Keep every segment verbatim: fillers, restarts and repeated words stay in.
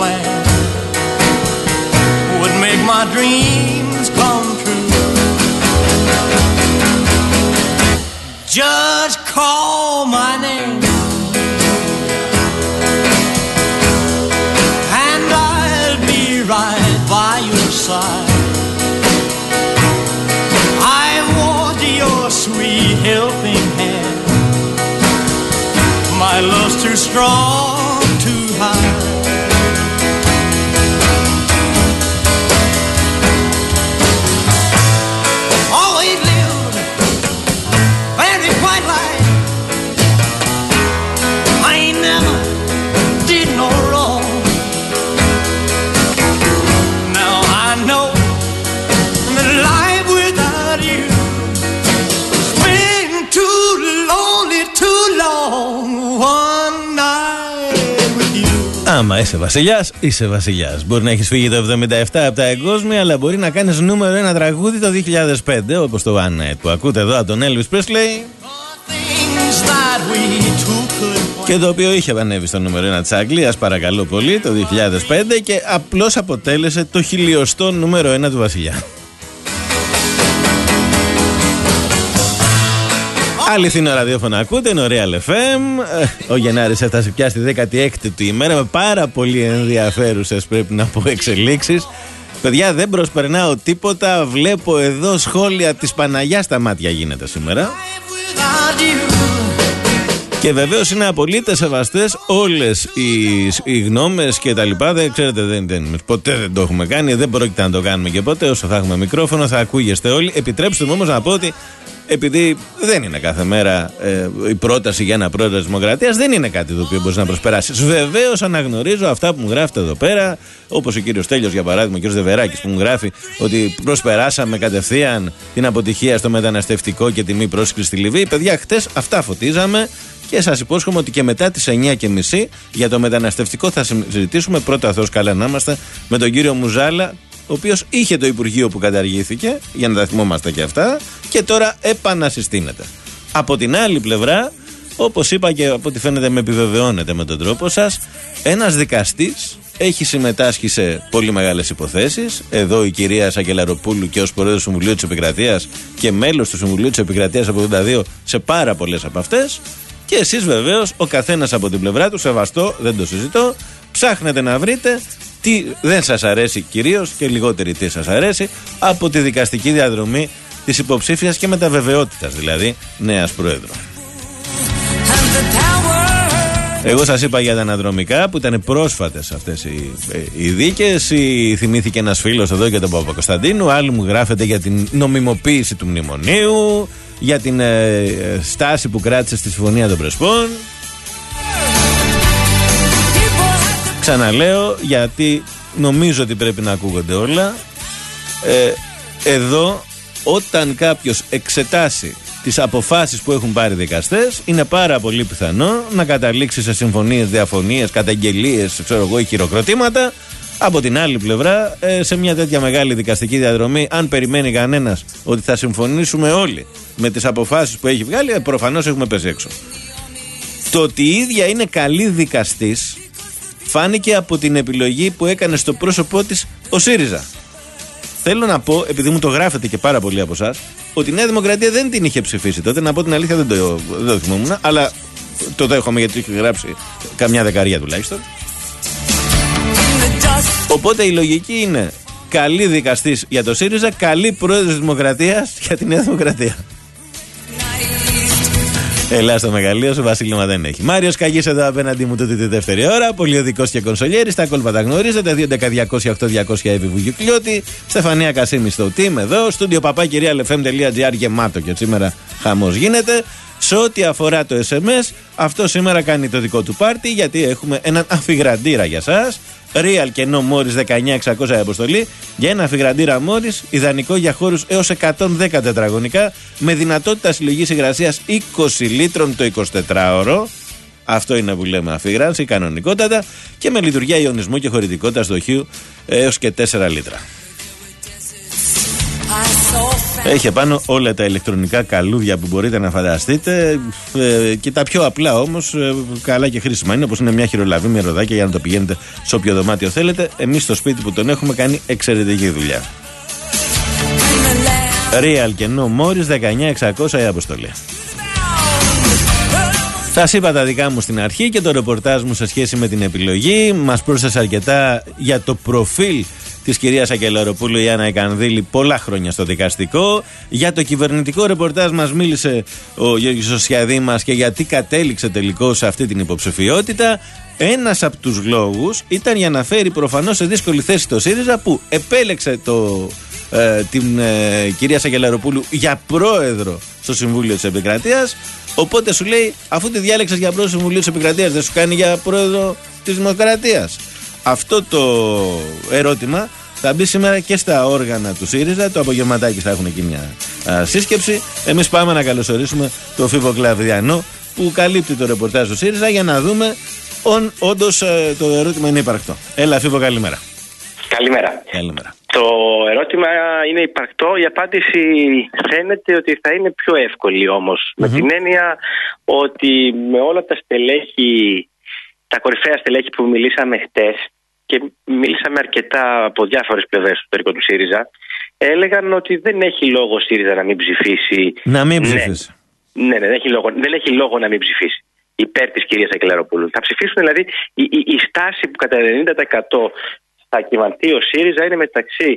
man would make my dreams come true. Just call my name and I'll be right by your side. I want your sweet helping hand. My love's too strong to hide. Always lived very quiet life. I ain't never did no wrong. Now I know that life without you has been too lonely, too long. One night with you. Άμα είσαι βασιλιάς, είσαι βασιλιάς. Μπορεί να έχεις φύγει το εβδομήντα επτά από τα εγκόσμια, αλλά μπορεί να κάνεις νούμερο ένα τραγούδι το δύο χιλιάδες πέντε, όπως το One Night που ακούτε εδώ από τον Elvis Presley, και το οποίο είχε ανέβει στο νούμερο ένα της Αγγλίας, παρακαλώ πολύ, το δύο χιλιάδες πέντε, και απλώς αποτέλεσε το χιλιοστό νούμερο ένα του βασιλιά. Αληθινό ραδιόφωνο ακούτε, είναι ο Real εφ εμ. Ο Γενάρης έφτασε πια στη δέκατη έκτη του ημέρα με πάρα πολύ ενδιαφέρουσες, πρέπει να πω, εξελίξεις. Παιδιά, δεν προσπερνάω τίποτα. Βλέπω εδώ σχόλια της Παναγιάς στα μάτια γίνεται σήμερα. Και βεβαίως είναι απολύτως σεβαστές όλες οι, οι γνώμες και τα λοιπά. Δεν ξέρετε, δεν, δεν, ποτέ δεν το έχουμε κάνει, δεν πρόκειται να το κάνουμε και ποτέ. Όσο θα έχουμε μικρόφωνο θα ακούγεστε όλοι. Επιτρέψτε μου όμως να πω ότι, επειδή δεν είναι κάθε μέρα ε, η πρόταση για ένα πρόεδρο της Δημοκρατίας, δεν είναι κάτι το οποίο μπορεί να προσπεράσει. Βεβαίως αναγνωρίζω αυτά που μου γράφετε εδώ πέρα, όπως ο κύριος Τέλειος για παράδειγμα, ο κύριος Δεβεράκης που μου γράφει ότι προσπεράσαμε κατευθείαν την αποτυχία στο μεταναστευτικό και τη μη πρόσκληση στη Λιβύη. Παιδιά, χτες αυτά φωτίζαμε. Και σας υπόσχομαι ότι και μετά τις εννιά και μισή για το μεταναστευτικό θα συζητήσουμε, πρώτα Θεός καλά να είμαστε, με τον κύριο Μουζάλα, ο οποίος είχε το Υπουργείο που καταργήθηκε, για να τα θυμόμαστε και αυτά, και τώρα επανασυστήνεται. Από την άλλη πλευρά, όπως είπα και από ό,τι φαίνεται με επιβεβαιώνετε με τον τρόπο σας, ένας δικαστής έχει συμμετάσχει σε πολύ μεγάλες υποθέσεις. Εδώ η κυρία Σακελαροπούλου και ως πρόεδρος του Συμβουλίου της Επικρατείας και μέλος του Συμβουλίου της Επικρατείας από ογδόντα δύο σε πάρα πολλές από αυτές. Και εσείς βεβαίως, ο καθένας από την πλευρά του, σεβαστό, δεν το συζητώ, ψάχνετε να βρείτε τι δεν σας αρέσει κυρίως και λιγότερη τι σας αρέσει από τη δικαστική διαδρομή της υποψήφιας και μεταβεβαιότητας δηλαδή νέας πρόεδρου. Εγώ σας είπα για τα αναδρομικά που ήταν πρόσφατες αυτές οι, οι δίκες. Η, θυμήθηκε ένας φίλος εδώ για τον Παπακοσταντίνου, άλλοι μου γράφεται για την νομιμοποίηση του μνημονίου, για την ε, στάση που κράτησε στη Συμφωνία των Πρεσπών. Ξαναλέω, γιατί νομίζω ότι πρέπει να ακούγονται όλα. Ε, εδώ, όταν κάποιος εξετάσει τις αποφάσεις που έχουν πάρει δικαστές, είναι πάρα πολύ πιθανό να καταλήξει σε συμφωνίες, διαφωνίες, καταγγελίες, ξέρω εγώ, χειροκροτήματα. Από την άλλη πλευρά, σε μια τέτοια μεγάλη δικαστική διαδρομή, αν περιμένει κανένας ότι θα συμφωνήσουμε όλοι με τις αποφάσεις που έχει βγάλει, προφανώς έχουμε πέσει έξω. Το ότι η ίδια είναι καλή δικαστής φάνηκε από την επιλογή που έκανε στο πρόσωπό της ο ΣΥΡΙΖΑ. Θέλω να πω, επειδή μου το γράφετε και πάρα πολλοί από εσάς, ότι η Νέα Δημοκρατία δεν την είχε ψηφίσει τότε. Να πω την αλήθεια, δεν το, δεν το θυμόμουν, αλλά το δέχομαι γιατί είχε γράψει καμιά δεκαριά τουλάχιστον. Οπότε η λογική είναι καλή δικαστής για το ΣΥΡΙΖΑ, καλή πρόεδρος της Δημοκρατίας για τη Νέα Δημοκρατία. Ελά στο μεγαλείο σου, βασίλεμα δεν έχει. Μάριος Καγής εδώ απέναντί μου τούτη τη δεύτερη ώρα. Πολιοδικός και κονσολιέρης. Τα κόλπα τα γνωρίζετε. δύο έντεκα διακόσια οκτώ διακόσια Εύη Βουγιουκλιώτη. Στεφανία Κασίμη στο team εδώ. Στούντιο παπάκι realfm.gr γεμάτο και σήμερα χαμός γίνεται. Σε ό,τι αφορά το ες εμ ες, αυτό σήμερα κάνει το δικό του πάρτι γιατί έχουμε έναν αφιγραντήρα για σας. Real και No Morris δεκαεννιά εξακόσια αποστολή για ένα αφιγραντήρα Morris, ιδανικό για χώρους έως εκατόν δέκα τετραγωνικά, με δυνατότητα συλλογής υγρασίας είκοσι λίτρων το εικοσιτετράωρο. Αυτό είναι που λέμε αφιγράνση, κανονικότατα, και με λειτουργία ιονισμού και χωρητικότητα στοχείου έως και τέσσερα λίτρα. Έχει επάνω όλα τα ηλεκτρονικά καλούδια που μπορείτε να φανταστείτε ε, και τα πιο απλά όμως ε, καλά και χρήσιμα είναι, όπως είναι μια χειρολαβή, μια ροδάκια για να το πηγαίνετε σε όποιο δωμάτιο θέλετε. Εμείς στο σπίτι που τον έχουμε κάνει εξαιρετική δουλειά. Real και No Morris δεκαεννιά εξακόσια η αποστολή. Σας είπα τα δικά μου στην αρχή και το ρεπορτάζ μου σε σχέση με την επιλογή. Μας πρόσθεσε αρκετά για το προφίλ της κυρίας Ακελαροπούλου η Άννα Εκανδήλη πολλά χρόνια στο δικαστικό. Για το κυβερνητικό ρεπορτάζ μας μίλησε ο Γιώργης Σωσιαδήμας και γιατί κατέληξε τελικώς σε αυτή την υποψηφιότητα. Ένας από τους λόγους ήταν για να φέρει προφανώς σε δύσκολη θέση το ΣΥΡΙΖΑ που επέλεξε το, ε, την ε, κυρία Σακελαροπούλου για πρόεδρο στο Συμβούλιο της Επικρατείας. Οπότε σου λέει, αφού τη διάλεξες για πρόεδρο του Συμβουλίου της Επικρατείας, δεν σου κάνει για πρόεδρο της Δημοκρατίας? Αυτό το ερώτημα θα μπει σήμερα και στα όργανα του ΣΥΡΙΖΑ. Το απογευματάκι θα έχουν εκεί μια α, σύσκεψη. Εμείς πάμε να καλωσορίσουμε τον Φίβο Κλαβδιανό που καλύπτει το ρεπορτάζ του ΣΥΡΙΖΑ για να δούμε αν όντως το ερώτημα είναι υπαρκτό. Έλα Φίβο, καλημέρα. Καλημέρα. Καλημέρα. Το ερώτημα είναι υπαρκτό. Η απάντηση φαίνεται ότι θα είναι πιο εύκολη όμως. Mm-hmm. Με την έννοια ότι με όλα τα στελέχη, τα κορυφαία στελέχη που μιλήσαμε χτες και μίλησαμε αρκετά από διάφορες πλευρές στο εσωτερικό του ΣΥΡΙΖΑ, έλεγαν ότι δεν έχει λόγο ο ΣΥΡΙΖΑ να μην ψηφίσει. Να μην ψηφίσει. Ναι, ναι, ναι δεν, έχει λόγο, δεν έχει λόγο να μην ψηφίσει υπέρ της κυρίας Ακελαροπούλου. Θα ψηφίσουν δηλαδή η, η, η στάση που κατά ενενήντα τοις εκατό θα κυβαντεί ο ΣΥΡΙΖΑ είναι μεταξύ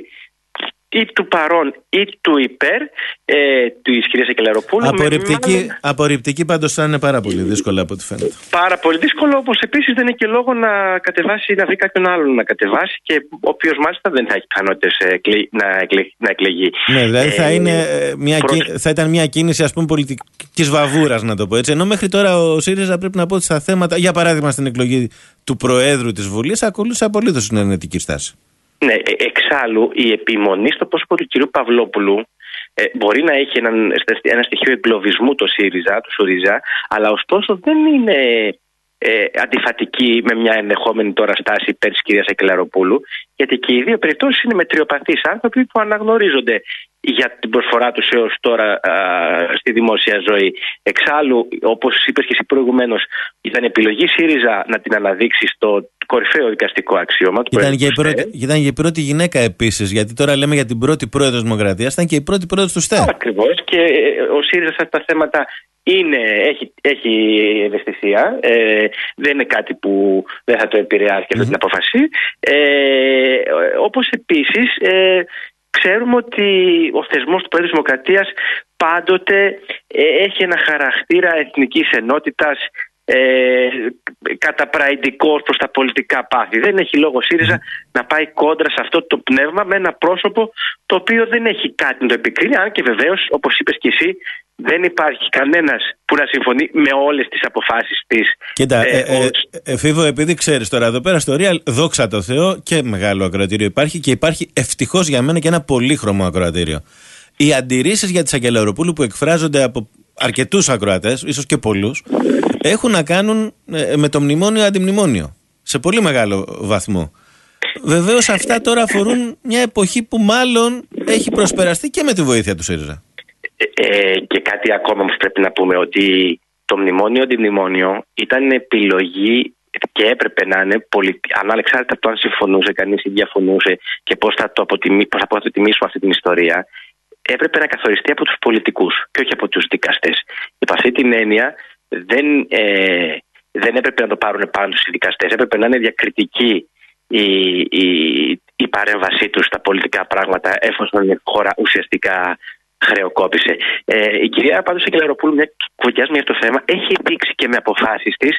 ή του παρόν ή του υπέρ ε, της κυρίας Ακελαροπούλου. Απορριπτική, μάλλον... απορριπτική πάντως θα είναι πάρα πολύ δύσκολο από ό,τι φαίνεται. Πάρα πολύ δύσκολο, όπως επίσης δεν έχει και λόγο να κατεβάσει, να βρει κάποιον άλλον να κατεβάσει και ο οποίος μάλιστα δεν θα έχει πιθανότητες να, εκλε, να εκλεγεί. Ναι, δηλαδή θα, ε, είναι μια, προς... θα ήταν μια κίνηση ας πούμε πολιτικής βαβούρας, να το πω έτσι. Ενώ μέχρι τώρα ο ΣΥΡΙΖΑ πρέπει να πω ότι στα θέματα, για παράδειγμα στην εκλογή του Προέδρου της Βουλής, ακολούθησε απολύτως συνενετική στάση. Ναι, εξάλλου η επιμονή στο πρόσωπο του κυρίου Παυλόπουλου ε, μπορεί να έχει έναν, ένα στοιχείο εγκλωβισμού το ΣΥΡΙΖΑ, του ΣΥΡΙΖΑ, αλλά ωστόσο δεν είναι ε, αντιφατική με μια ενδεχόμενη τώρα στάση υπέρ της κυρίας Ακελαροπούλου, γιατί και οι δύο περιπτώσεις είναι μετριοπαθείς άνθρωποι που αναγνωρίζονται για την προσφορά τους έως τώρα α, στη δημόσια ζωή. Εξάλλου, όπως είπες και εσύ προηγουμένως, ήταν επιλογή ΣΥΡΙΖΑ να την αναδείξει στο κορυφαίο δικαστικό αξίωμα. Ήταν και, πρώτη, ήταν και η πρώτη γυναίκα επίσης, γιατί τώρα λέμε για την πρώτη πρόεδρο της Δημοκρατίας, ήταν και η πρώτη πρόεδρος του ΣΤΕ. Ακριβώς, και ο ΣΥΡΙΖΑ σε αυτά τα θέματα είναι, έχει, έχει ευαισθησία, ε, δεν είναι κάτι που δεν θα το επηρεάσει και αυτή mm-hmm. την απόφαση. Ε, όπως επίσης ε, ξέρουμε ότι ο θεσμός του Προέδρου της Δημοκρατίας πάντοτε ε, έχει ένα χαρακτήρα εθνικής ενότητας, ε, καταπραϊντικός προς τα πολιτικά πάθη. Δεν έχει λόγο ο ΣΥΡΙΖΑ mm. να πάει κόντρα σε αυτό το πνεύμα με ένα πρόσωπο το οποίο δεν έχει κάτι να το επικρίνει, αν και βεβαίως, όπως είπες και εσύ, δεν υπάρχει κανένας που να συμφωνεί με όλες τις αποφάσεις της. Κοίτα, ε, ε, ε, ε, Φίβο, επειδή ξέρεις τώρα εδώ πέρα στο Real, δόξα τω Θεώ, και μεγάλο ακροατήριο υπάρχει και υπάρχει ευτυχώς για μένα και ένα πολύχρωμο ακροατήριο. Οι αντιρρήσεις για τη Σακελαροπούλου που εκφράζονται από αρκετούς ακροατές, ίσως και πολλούς, έχουν να κάνουν ε, με το μνημόνιο αντιμνημόνιο. Σε πολύ μεγάλο βαθμό. Βεβαίως αυτά τώρα αφορούν μια εποχή που μάλλον έχει προσπεραστεί και με τη βοήθεια του ΣΥΡΙΖΑ. Ε, και κάτι ακόμα όμως πρέπει να πούμε, ότι το μνημόνιο αντιμνημόνιο ήταν επιλογή και έπρεπε να είναι πολιτι... ανεξάρτητα από το αν συμφωνούσε κανείς ή διαφωνούσε και πώς θα το αποτιμήσουμε αυτή την ιστορία, έπρεπε να καθοριστεί από τους πολιτικούς και όχι από τους δικαστές. Υπ' αυτή την έννοια δεν, ε, δεν έπρεπε να το πάρουν πάνω στους δικαστές, έπρεπε να είναι διακριτική η, η, η παρέμβασή τους στα πολιτικά πράγματα, εφόσον η χώρα ουσιαστικά χρεοκόπησε. Ε, η κυρία πάντως Ακελαροπούλου, μια κουβεντιάζουμε για το θέμα, έχει δείξει και με αποφάσεις της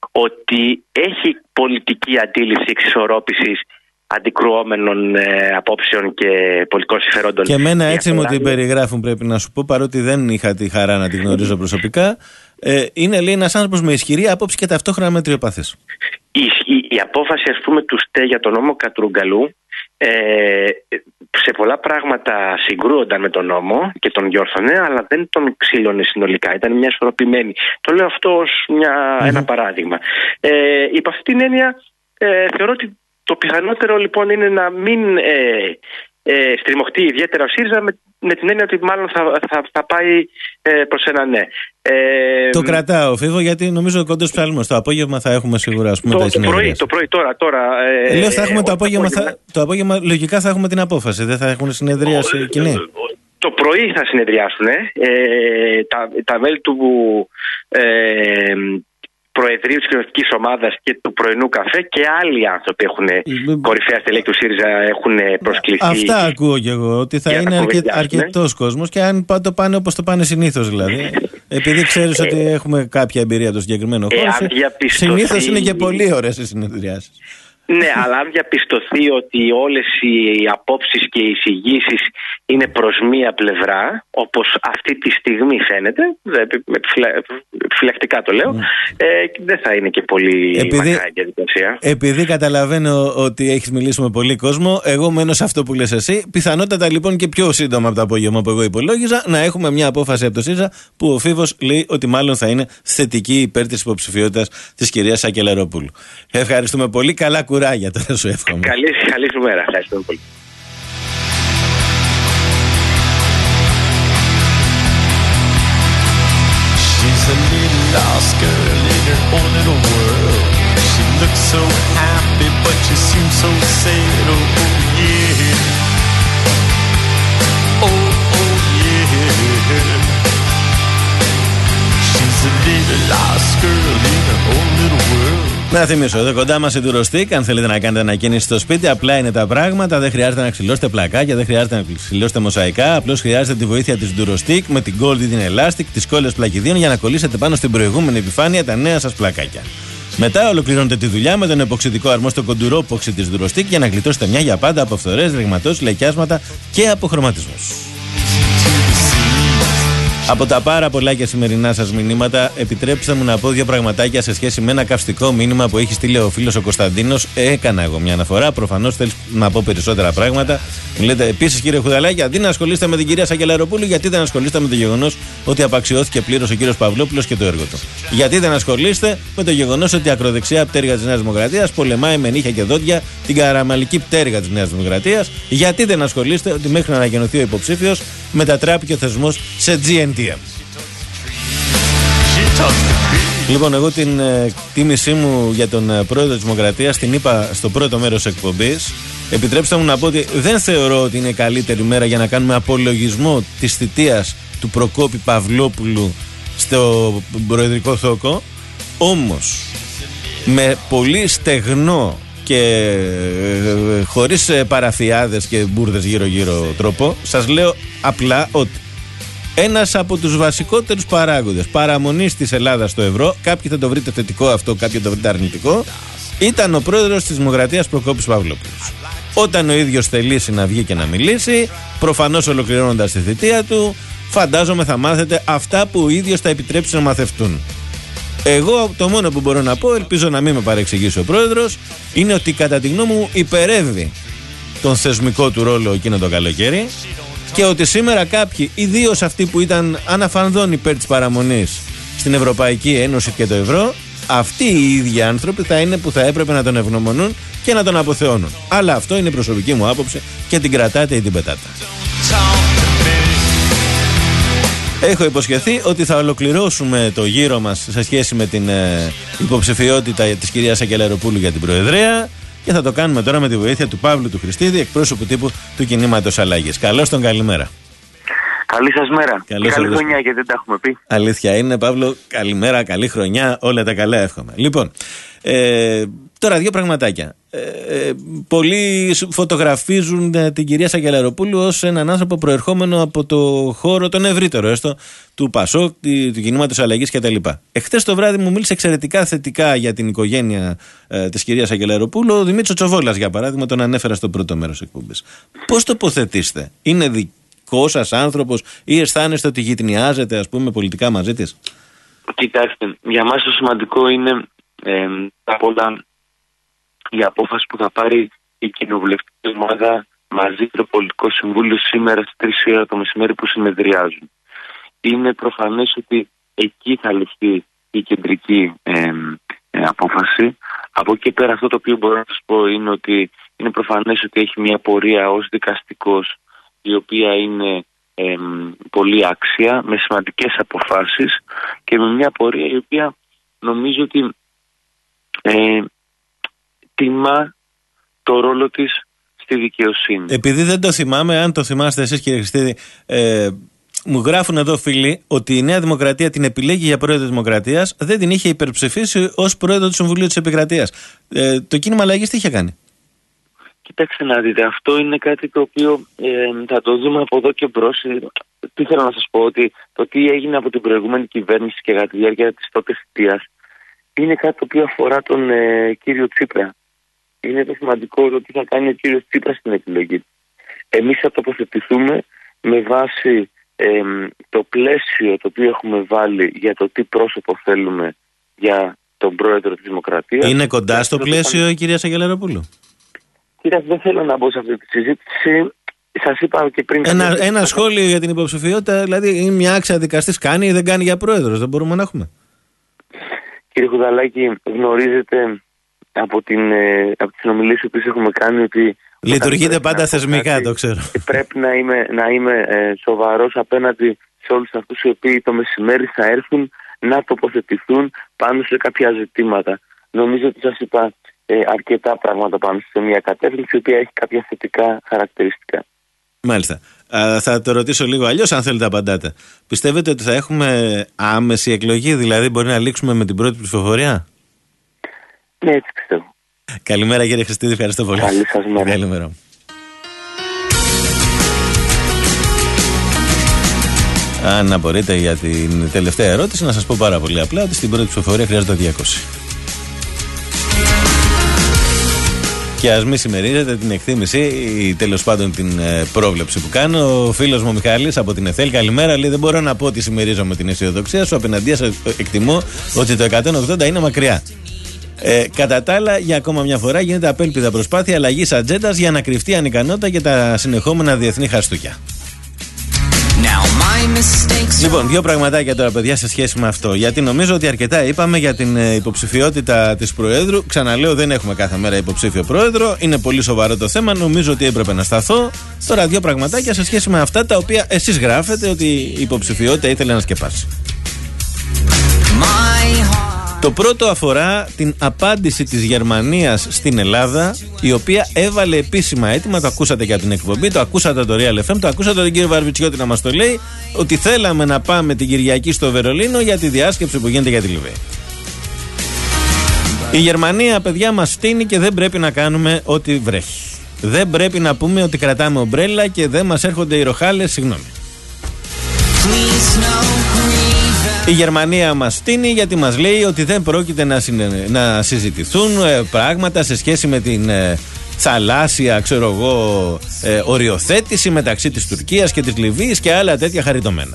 ότι έχει πολιτική αντίληψη εξισορρόπησης αντικρουόμενων ε, απόψεων και πολιτικών συμφερόντων. Και εμένα έτσι μου την περιγράφουν, πρέπει να σου πω, παρότι δεν είχα τη χαρά να την γνωρίζω προσωπικά. Ε, είναι, λέει, ένας άνθρωπος με ισχυρή άποψη και ταυτόχρονα μετριοπαθής. Η, η, η απόφαση, ας πούμε, του ΣΤΕ για τον νόμο Κατρούγκαλου ε, σε πολλά πράγματα συγκρούονταν με τον νόμο και τον διόρθωνε, αλλά δεν τον ξύλωνε συνολικά. Ήταν μια ισορροπημένη. Το λέω αυτό ως μια, mm-hmm. ένα παράδειγμα. Ε, υπ' αυτή την έννοια ε, θεωρώ ότι το πιθανότερο λοιπόν είναι να μην ε, ε, στριμωχτεί ιδιαίτερα ο ΣΥΡΙΖΑ με, με την έννοια ότι μάλλον θα, θα, θα πάει ε, προς ένα ναι. Ε, το κρατάω, Φίβο, γιατί νομίζω κοντός ψάλμος. Το απόγευμα θα έχουμε σίγουρα, ας πούμε, το, τα το πρωί, το πρωί, τώρα. τώρα ε, Λέω θα έχουμε ε, το, απόγευμα, το, απόγευμα, θα, το απόγευμα, λογικά θα έχουμε την απόφαση. Δεν θα έχουν συνεδρίαση κοινή. Το πρωί θα συνεδριάσουν ε, τα, τα μέλη του ε, Προεδρείου της Κοινοβουλευτικής Ομάδας και του πρωινού καφέ και άλλοι άνθρωποι έχουν κορυφαία στελέχη του ΣΥΡΙΖΑ έχουν προσκληθεί. Αυτά ακούω κι εγώ, ότι θα είναι αρκε, αρκετός κόσμος και αν το πάνε όπως το πάνε συνήθως δηλαδή. Επειδή ξέρεις ότι έχουμε κάποια εμπειρία από το συγκεκριμένο χώρο, συνήθως είναι και πολύ ωραίες οι συνεδριάσεις. Ναι, αλλά αν διαπιστωθεί ότι όλες οι απόψεις και οι εισηγήσεις είναι προς μία πλευρά, όπως αυτή τη στιγμή φαίνεται, επιφυλακτικά το λέω, mm. ε, δεν θα είναι και πολύ επειδή, μακρά η διαδικασία. Επειδή καταλαβαίνω ότι έχεις μιλήσει με πολύ κόσμο, εγώ μένω σε αυτό που λες εσύ. Πιθανότατα λοιπόν και πιο σύντομα από το απόγευμα που εγώ υπολόγιζα, να έχουμε μια απόφαση από το ΣΥΡΙΖΑ που ο Φίβος λέει ότι μάλλον θα είναι θετική υπέρ της υποψηφιότητας της κυρίας Σακελαροπούλου. Ευχαριστούμε πολύ. Καλά κουράγια τώρα σου εύχομαι. Καλή, καλή σου μέρα. Ευχαριστούμε πολύ. She's a little lost girl in her own little world. She looks so happy, but she seems so sad. Oh, oh yeah. Oh, oh yeah. She's a little lost girl in her own little world. Να θυμίσω, εδώ κοντά μας η Ντουροστίκ. Αν θέλετε να κάνετε ανακαίνιση στο σπίτι, απλά είναι τα πράγματα. Δεν χρειάζεται να ξυλώσετε πλακάκια, δεν χρειάζεται να ξυλώσετε μοσαϊκά. Απλώς χρειάζεται τη βοήθεια της Ντουροστίκ με την Gold ή την Elastic, τις κόλλες πλακιδίων για να κολλήσετε πάνω στην προηγούμενη επιφάνεια τα νέα σας πλακάκια. Μετά ολοκληρώνετε τη δουλειά με τον εποξιδικό αρμόστο κοντουρόποξι της Ντουροστίκ για να γλιτώσετε μια για πάντα από φθορές, ρηγματώσεις, λεκιάσματα και αποχρωματισμούς. Από τα πάρα πολλά και σημερινά σας μηνύματα, επιτρέψτε μου να πω δύο πραγματάκια σε σχέση με ένα καυστικό μήνυμα που έχει στείλει ο φίλος ο Κωνσταντίνος. Έκανα εγώ μια αναφορά. Προφανώς θέλει να πω περισσότερα πράγματα. Μου λέτε επίσης, κύριε Χουδαλάκη, αντί να ασχολείστε με την κυρία Σακελαροπούλου, γιατί δεν ασχολείστε με το γεγονός ότι απαξιώθηκε πλήρως ο κύριος Παυλόπουλος και το έργο του? Γιατί δεν ασχολείστε με το γεγονός ότι η ακροδεξιά πτέρυγα της Νέας Δημοκρατίας πολεμάει με νύχια και δόντια την καραμαλική πτέρυγα της Νέας Δημοκρατίας? Γιατί δεν ασχολείστε ότι μέχρι να ανακοινωθεί ο υποψήφιος μετατράπηκε ο θεσμός σε τζι εν τι εμ? Λοιπόν, εγώ την εκτίμησή μου για τον πρόεδρο της Δημοκρατίας την είπα στο πρώτο μέρος εκπομπής. Επιτρέψτε μου να πω ότι δεν θεωρώ ότι είναι η καλύτερη μέρα για να κάνουμε απολογισμό της θητείας του Προκόπη Παυλόπουλου στο προεδρικό θόκο. Όμως, με πολύ στεγνό και χωρίς παραφιάδες και μπουρδες γύρω-γύρω τρόπο, σας λέω απλά ότι ένας από τους βασικότερους παράγοντες παραμονής της Ελλάδας στο ευρώ, κάποιοι θα το βρείτε θετικό αυτό, κάποιοι θα το βρείτε αρνητικό, ήταν ο πρόεδρος της Δημοκρατίας Προκόπης Παυλόπουλος. Όταν ο ίδιος θελήσει να βγει και να μιλήσει, προφανώς ολοκληρώνοντας τη θητεία του, φαντάζομαι θα μάθετε αυτά που ο ίδιος θα επιτρέψει να μαθευτούν. Εγώ το μόνο που μπορώ να πω, ελπίζω να μην με παρεξηγήσει ο πρόεδρος, είναι ότι κατά τη γνώμη μου υπερεύει τον θεσμικό του ρόλο εκείνο το καλοκαίρι και ότι σήμερα κάποιοι, ιδίως αυτοί που ήταν αναφανδόν υπέρ της παραμονής στην Ευρωπαϊκή Ένωση και το ευρώ, αυτοί οι ίδιοι άνθρωποι θα είναι που θα έπρεπε να τον ευγνωμονούν και να τον αποθεώνουν. Αλλά αυτό είναι η προσωπική μου άποψη και την κρατάτε ή την πετάτε. Έχω υποσχεθεί ότι θα ολοκληρώσουμε το γύρο μας σε σχέση με την ε, υποψηφιότητα της κυρίας Σακελαροπούλου για την Προεδρία και θα το κάνουμε τώρα με τη βοήθεια του Παύλου του Χριστίδη, εκπρόσωπου τύπου του Κινήματος Αλλαγής. Καλώς τον, καλημέρα. Καλή σας μέρα. Καλώς καλή χρονιά, γιατί δεν τα έχουμε πει. Αλήθεια είναι, Παύλο, καλημέρα, καλή χρονιά, όλα τα καλά εύχομαι. Λοιπόν, ε, τώρα δύο πραγματάκια. Ε, ε, πολλοί φωτογραφίζουν ε, την κυρία Σακελαροπούλου ως έναν άνθρωπο προερχόμενο από το χώρο τον ευρύτερο, έστω, του Πασόκ, του Κινήματος Αλλαγής κτλ. Εχθές το βράδυ μου μίλησε εξαιρετικά θετικά για την οικογένεια ε, της κυρίας Σακελαροπούλου ο Δημήτρης Τσοβόλας, για παράδειγμα, τον ανέφερα στο πρώτο μέρος εκπομπής. Πώς τοποθετήστε? Είναι δικό σας άνθρωπος ή αισθάνεστε ότι γειτνιάζετε, ας πούμε, πολιτικά μαζί της? Κοιτάξτε, για μας το σημαντικό είναι ε, απ' όλα η απόφαση που θα πάρει η κοινοβουλευτική ομάδα μαζί με το πολιτικό συμβούλιο σήμερα στις τρεις η ώρα το μεσημέρι που συνεδριάζουν. Είναι προφανές ότι εκεί θα ληφθεί η κεντρική ε, ε, απόφαση. Από εκεί πέρα αυτό το οποίο μπορώ να σας πω είναι ότι είναι προφανές ότι έχει μια πορεία ως δικαστικός η οποία είναι ε, πολύ άξια, με σημαντικές αποφάσεις και με μια πορεία η οποία νομίζω ότι ε, τιμά το ρόλο της στη δικαιοσύνη. Επειδή δεν το θυμάμαι, αν το θυμάστε εσείς κύριε Χριστίδη, ε, μου γράφουν εδώ φίλοι ότι η Νέα Δημοκρατία την επιλέγει για πρόεδρο της Δημοκρατίας, δεν την είχε υπερψηφίσει ως πρόεδρο του Συμβουλίου της Επικρατείας. Ε, το κίνημα αλλαγής τι είχε κάνει? Κοιτάξτε να δείτε, αυτό είναι κάτι το οποίο ε, θα το δούμε από εδώ και μπρος. Τι θέλω να σας πω, ότι το τι έγινε από την προηγούμενη κυβέρνηση και κατά τη διάρκεια της τότε θητείας είναι κάτι το οποίο αφορά τον ε, κύριο Τσίπρα. Είναι το σημαντικό το τι θα κάνει ο κύριος Τσίπρας στην επιλογή. Εμείς θα τοποθετηθούμε με βάση ε, το πλαίσιο το οποίο έχουμε βάλει για το τι πρόσωπο θέλουμε για τον πρόεδρο της Δημοκρατίας. Είναι κοντά στο πλαίσιο η κυρία Σαγγελαροπούλου? Κύριε, δεν θέλω να μπω σε αυτή τη συζήτηση. Σας είπα και πριν. Ένα, ένα σχόλιο για την υποψηφιότητα, δηλαδή είναι μια άξια δικαστής, κάνει ή δεν κάνει για πρόεδρος, δεν μπορούμε να έχουμε? Κύριε Χουδαλάκη, γνωρίζετε από, την, από τις συνομιλίες που έχουμε κάνει ότι λειτουργείτε πάντα θεσμικά, κάτι, το ξέρω. Πρέπει να είμαι, να είμαι ε, σοβαρός απέναντι σε όλους αυτούς οι οποίοι το μεσημέρι θα έρθουν να τοποθετηθούν πάνω σε κάποια ζητήματα. Νομίζω ότι σας είπα ε, αρκετά πράγματα πάνω σε μια κατεύθυνση η οποία έχει κάποια θετικά χαρακτηριστικά. Μάλιστα. Α, θα το ρωτήσω λίγο αλλιώς, αν θέλετε απαντάτε. Πιστεύετε ότι θα έχουμε άμεση εκλογή, δηλαδή μπορεί να λήξουμε με την πρώτη ψηφοφορία? Ναι, έτσι πιστεύω. Καλημέρα κύριε Χριστίδη, ευχαριστώ πολύ. Καλή σας μέρα. Καλημέρα. Αν απορείτε για την τελευταία ερώτηση, να σας πω πάρα πολύ απλά ότι στην πρώτη ψηφοφορία χρειάζεται διακόσια. Και ας μη συμμερίζετε την εκτίμηση ή τέλος πάντων την ε, πρόβλεψη που κάνω. Ο φίλος μου ο Μιχάλης από την ΕΘΕΛ, καλημέρα, λέει: δεν μπορώ να πω ότι συμμερίζομαι την αισιοδοξία σου. Απέναντία σας εκτιμώ ότι το εκατόν ογδόντα είναι μακριά. Ε, κατά τα άλλα, για ακόμα μια φορά γίνεται απέλπιδα προσπάθεια αλλαγής ατζέντας για να κρυφτεί ανικανότητα και τα συνεχόμενα διεθνή χαστούκια. Λοιπόν, δύο πραγματάκια τώρα, παιδιά, σε σχέση με αυτό. Γιατί νομίζω ότι αρκετά είπαμε για την υποψηφιότητα της Προέδρου. Ξαναλέω, δεν έχουμε κάθε μέρα υποψήφιο Πρόεδρο. Είναι πολύ σοβαρό το θέμα. Νομίζω ότι έπρεπε να σταθώ. Τώρα, δύο πραγματάκια σε σχέση με αυτά τα οποία εσείς γράφετε ότι η υποψηφιότητα ήθελε να σκεπάσει. Το πρώτο αφορά την απάντηση της Γερμανίας στην Ελλάδα, η οποία έβαλε επίσημα αίτημα, το ακούσατε για την εκπομπή, το ακούσατε το Real εφ εμ, το ακούσατε τον κύριο Βαρβιτσιώτη να μας το λέει, ότι θέλαμε να πάμε την Κυριακή στο Βερολίνο για τη διάσκεψη που γίνεται για τη Λιβύη. Η Γερμανία, παιδιά, μας φτύνει και δεν πρέπει να κάνουμε ό,τι βρέχει. Δεν πρέπει να πούμε ότι κρατάμε ομπρέλα και δεν μας έρχονται οι ροχάλες, συγγνώμη. Η Γερμανία μας στείνει γιατί μας λέει ότι δεν πρόκειται να, συνε... να συζητηθούν ε, πράγματα σε σχέση με την ε, θαλάσσια, ξέρω εγώ, ε, οριοθέτηση μεταξύ της Τουρκίας και της Λιβύης και άλλα τέτοια χαριτωμένα.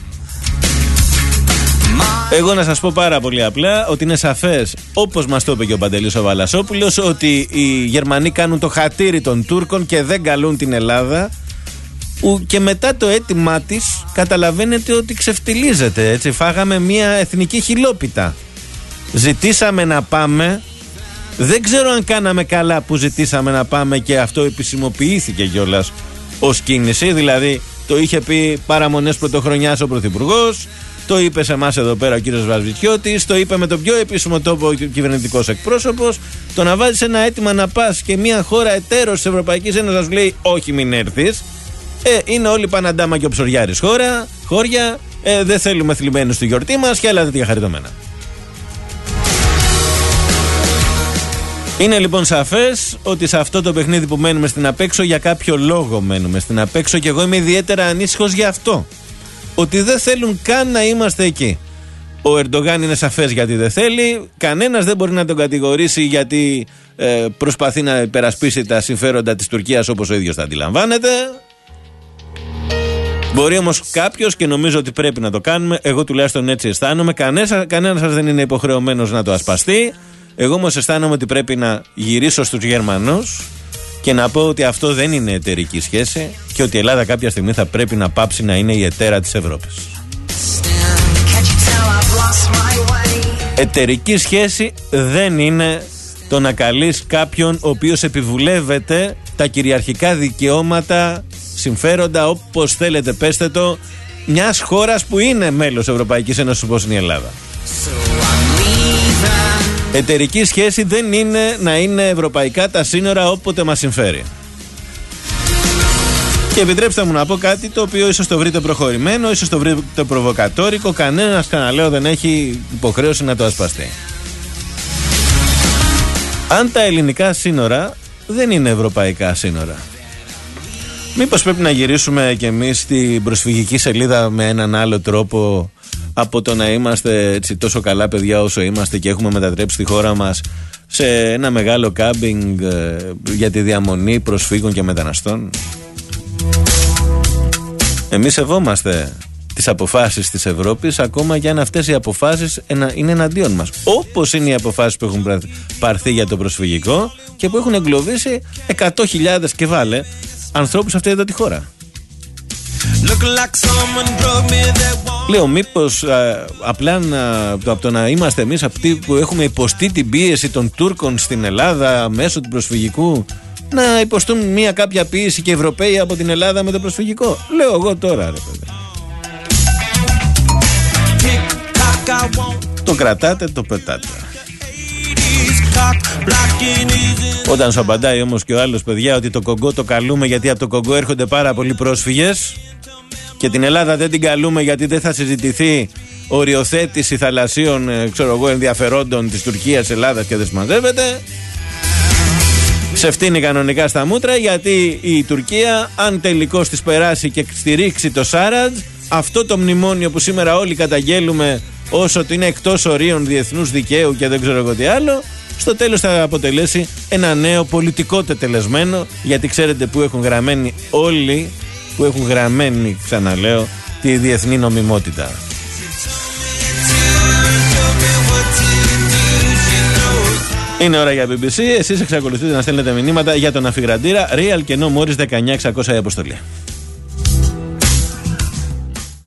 Εγώ να σας πω πάρα πολύ απλά ότι είναι σαφές, όπως μας το είπε και ο Παντελής ο Βαλασόπουλος, ότι οι Γερμανοί κάνουν το χατήρι των Τούρκων και δεν καλούν την Ελλάδα. Και μετά το αίτημά της καταλαβαίνετε ότι ξεφτιλίζεται, έτσι. Φάγαμε μια εθνική χιλόπιτα. Ζητήσαμε να πάμε. Δεν ξέρω αν κάναμε καλά που ζητήσαμε να πάμε και αυτό επισημοποιήθηκε κιόλας ως κίνηση. Δηλαδή το είχε πει παραμονές πρωτοχρονιάς ο Πρωθυπουργός, το είπε σε εμάς εδώ πέρα ο κύριος Βαρβιτσιώτης, το είπε με τον πιο επίσημο τόπο ο κυβερνητικός εκπρόσωπος. Το να βάζεις ένα αίτημα να πας και μια χώρα εταίρος της Ευρωπαϊκής Ένωσης να σου λέει όχι, μην έρθεις. Ε, είναι όλοι Παναντάμα και ο Ψωριάρης χώρα, χώρια, ε, δεν θέλουμε θλιμμένους στη γιορτή μας και άλλα τέτοια χαριτωμένα. Είναι λοιπόν σαφές ότι σε αυτό το παιχνίδι που μένουμε στην απέξω, για κάποιο λόγο μένουμε στην απέξω και εγώ είμαι ιδιαίτερα ανήσυχος γι' αυτό. Ότι δεν θέλουν καν να είμαστε εκεί. Ο Ερντογάν είναι σαφές γιατί δεν θέλει, κανένας δεν μπορεί να τον κατηγορήσει γιατί ε, προσπαθεί να υπερασπίσει τα συμφέροντα της Τουρκίας όπως ο ίδιος τα αντιλαμβάνεται. Μπορεί όμως κάποιος, και νομίζω ότι πρέπει να το κάνουμε, εγώ τουλάχιστον έτσι αισθάνομαι, κανένας, κανένας σας δεν είναι υποχρεωμένος να το ασπαστεί. Εγώ όμως αισθάνομαι ότι πρέπει να γυρίσω στους Γερμανούς και να πω ότι αυτό δεν είναι εταιρική σχέση και ότι η Ελλάδα κάποια στιγμή θα πρέπει να πάψει να είναι η εταίρα της Ευρώπης. Εταιρική σχέση δεν είναι το να καλείς κάποιον ο οποίος επιβουλεύεται τα κυριαρχικά δικαιώματα, συμφέροντα, όπως θέλετε πέστε το, μιας χώρας που είναι μέλος Ευρωπαϊκής Ένωσης όπως είναι η Ελλάδα. Εταιρική σχέση δεν είναι να είναι ευρωπαϊκά τα σύνορα όποτε μας συμφέρει. Και επιτρέψτε μου να πω κάτι το οποίο ίσως το βρείτε προχωρημένο, ίσως το βρείτε προβοκατόρικο, κανένας, ξαναλέω, δεν έχει υποχρέωση να το ασπαστεί. Αν τα ελληνικά σύνορα δεν είναι ευρωπαϊκά σύνορα, μήπως πρέπει να γυρίσουμε κι εμείς στην προσφυγική σελίδα με έναν άλλο τρόπο από το να είμαστε έτσι τόσο καλά παιδιά όσο είμαστε και έχουμε μετατρέψει τη χώρα μας σε ένα μεγάλο κάμπινγκ ε, για τη διαμονή προσφύγων και μεταναστών? Εμείς σεβόμαστε τις αποφάσεις της Ευρώπης, ακόμα και αν αυτές οι αποφάσεις είναι εναντίον μας. Όπως είναι οι αποφάσεις που έχουν πάρθει για το προσφυγικό και που έχουν εγκλωβίσει εκατό χιλιάδες και βάλε ανθρώπους αυτή εδώ τη χώρα. Λέω, μήπως α, απλά να, από το να είμαστε εμείς αυτοί που έχουμε υποστεί την πίεση των Τούρκων στην Ελλάδα μέσω του προσφυγικού, να υποστούν μια κάποια πίεση και Ευρωπαίοι από την Ελλάδα με το προσφυγικό? Λέω εγώ τώρα, ρε παιδί. Το κρατάτε, το πετάτε. Όταν σου απαντάει όμως και ο άλλος, παιδιά, ότι το Κονγκό το καλούμε γιατί από το Κονγκό έρχονται πάρα πολλοί πρόσφυγες και την Ελλάδα δεν την καλούμε γιατί δεν θα συζητηθεί οριοθέτηση θαλασσίων, ξέρω εγώ, ενδιαφερόντων της Τουρκίας, Ελλάδας και δεν συμμαζεύεται, σε φτύνει κανονικά στα μούτρα, γιατί η Τουρκία, αν τελικώς της περάσει και στηρίξει το Σάραντ, αυτό το μνημόνιο που σήμερα όλοι καταγγέλουμε όσο ότι είναι εκτός ορίων διεθνούς δικαίου και δεν ξέρω εγώ τι άλλο, στο τέλος θα αποτελέσει ένα νέο πολιτικό τετελεσμένο, γιατί ξέρετε που έχουν γραμμένοι όλοι, που έχουν γραμμένη, ξαναλέω, τη διεθνή νομιμότητα. Είναι ώρα για μπι μπι σι. Εσείς εξακολουθείτε να στέλνετε μηνύματα για τον αφιγραντήρα Real και No Morris δεκαεννιά εξακόσια η αποστολή.